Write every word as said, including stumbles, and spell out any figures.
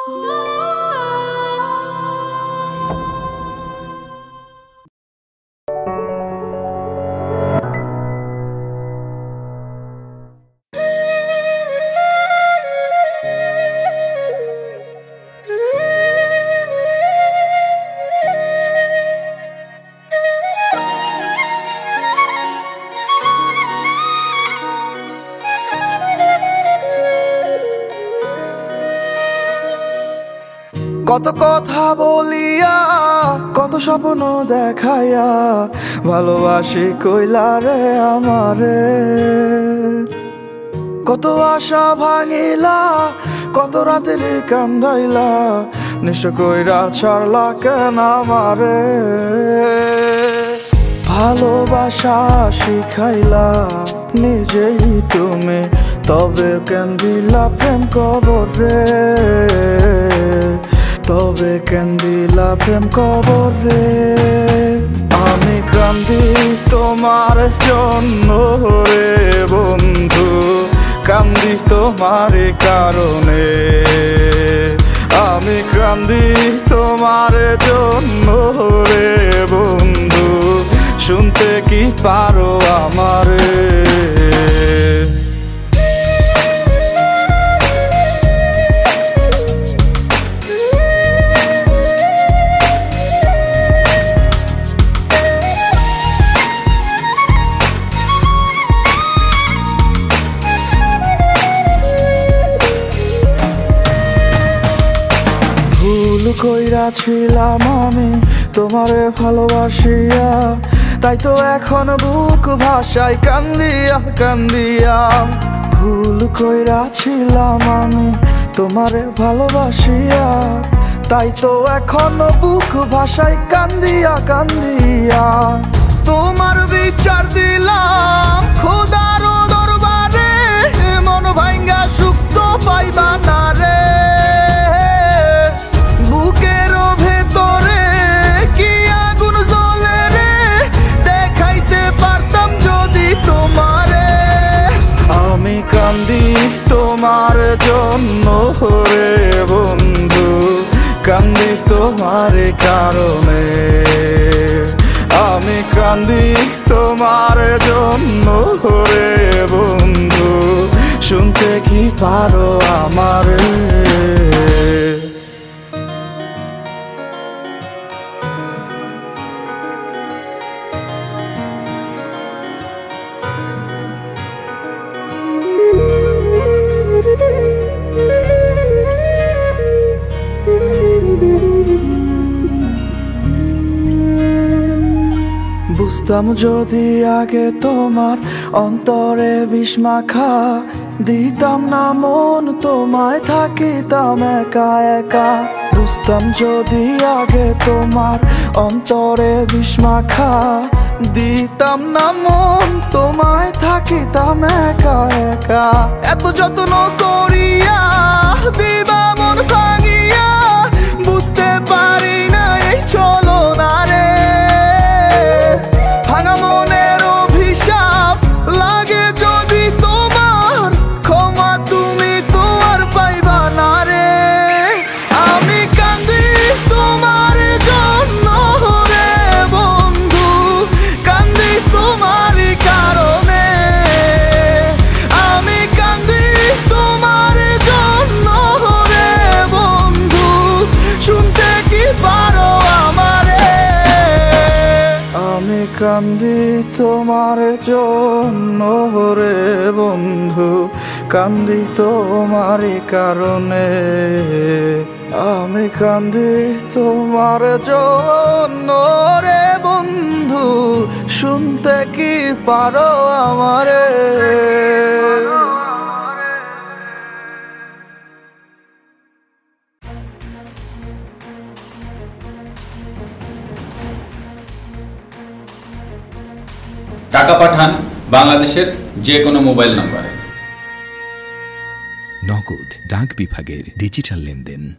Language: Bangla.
কত কথা বলিয়া কত স্বপ্ন দেখাইয়া ভালোবাসি কইলা রে আমারে, কত আশা ভাঙিলা কত রাতের কান্দাইলা নিঃস্ব কইরা ছাড়লা কেন আমারে। ভালোবাসা শিখাইলা নিজেই তুমি, তবে কেন দিলা প্রেম কবর রে, তবে কেন দিলা প্রেম কবর রে। আমি কান্দি তোমার জন্য রে বন্ধু, কান্দি তোমার কারণে। আমি কান্দি তোমার জন্য রে বন্ধু, শুনতে কি পারো আমারে। ভুল কইরাছিলাম আমি তোমারে ভালোবাসিয়া, তাই তো এখন বুক ভাষায় কান্দিয়া কান্দিয়া। ভুল কইরাছিলাম আমি তোমারে ভালোবাসিয়া, তাই তো এখন বুক ভাষায় কান্দিয়া কান্দিয়া। তোমার বিচার দিলাম খোদার দরবারে, মন ভাঙ্গা সুখ তো পাইবা না রে। বুকের ভেতরে কি আগুন জ্বলে রে, দেখাইতে পারতাম যদি তোমারে। আমি কান্দি তোমার জন্য রে বন্ধু, কান্দি তোমার কারণে। আমি কান্দি তোমার জন্য রে বন্ধু, শুনতে কি পারো আমারে। বুঝতাম যদি আগে তোমার অন্তরে বিষ মাখা, দিতাম না মন তোমায় থাকিতাম একা একা। বুঝতাম যদি আগে তোমার অন্তরে বিষ মাখা, দিতাম না মন তোমায় থাকিতাম একা একা। এত যত্ন করিয়া দিবা মন ভাঙিয়া, বুঝতে পারি না এই চলো না রে। ভাঙা মনের অভিশাপ লাগে যদি তোমার, ক্ষমা তুমি তো আর পাইবা না রে। আমি কান্দি তোমার জন্য রে বন্ধু, কান্দি তোমার কারণে। আমি কান্দি তোমার জন্য রে বন্ধু, শুনতে কি পারো আমারে। আমি কান্দি তোমার জন্য রে বন্ধু, কান্দি তোমার কারণে। আমি কান্দি তোমার জন্য রে বন্ধু, শুনতে কি পারো আমারে। টাকা পাঠান বাংলাদেশের যে কোনো মোবাইল নম্বরে। নগদ ডাক বিভাগের ডিজিটাল লেনদেন।